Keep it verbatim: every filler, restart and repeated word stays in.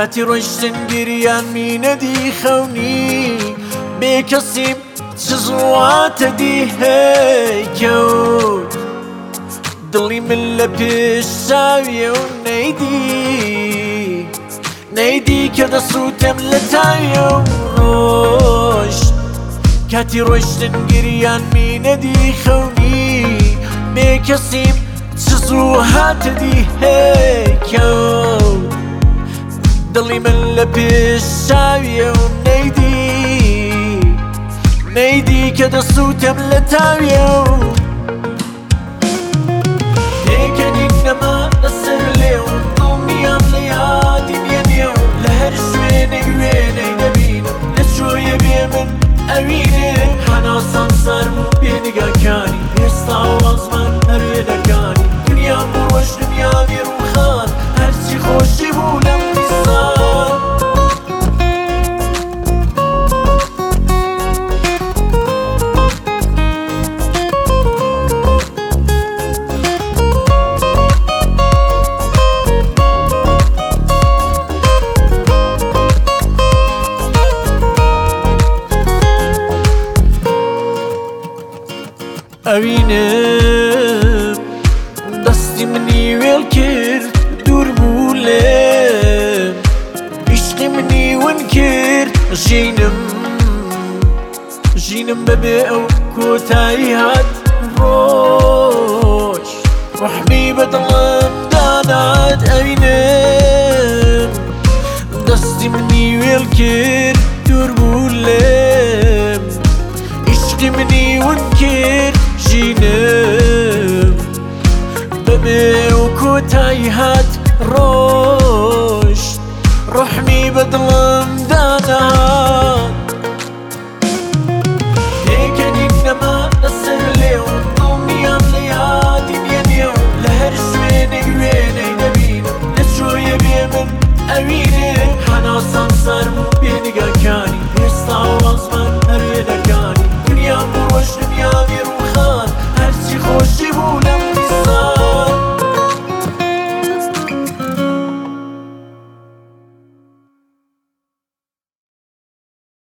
کاتی ڕۆیشتن گریان مینەدی خەونی بێکەسیم چ زوڵاتە دی هەی کەوت دڵی من لە پێش چاویە و نەیدی نەیدی کە دەسووتم لە تاویە و ڕۆژ کاتی ڕۆیشتن گریان مینەدی خەونی بێکەسیم چ زوو هاتە دی هەی کەوت دڵی من لە پێش چاویە و نەیدی نەیدی کە دەسووتم لە تاویە و پێکەنی نەما لەسەر لێو دڵنیام لە یادی بێنێ و لە هەر شوێنێک وێنەی دەبینم لە شۆیە بێ من ئەوینێ هەناسان سەر و پێنگاکانی ئێستا وازمان هەروێ دەکانی دنیام بۆ ڕۆژ دنیاوی ڕووخان هەرچی خۆشی بوو لەم دیسان ئەوینم دەستی منی وێڵ کرد دوور بوو لێم عیشقی منی ون کرد ژینم ژینم بەبێ ئەو کۆتایی هات ڕۆژ ڕەحمی بە دڵم دانات ئەوینم دەستی منی وێڵ کرد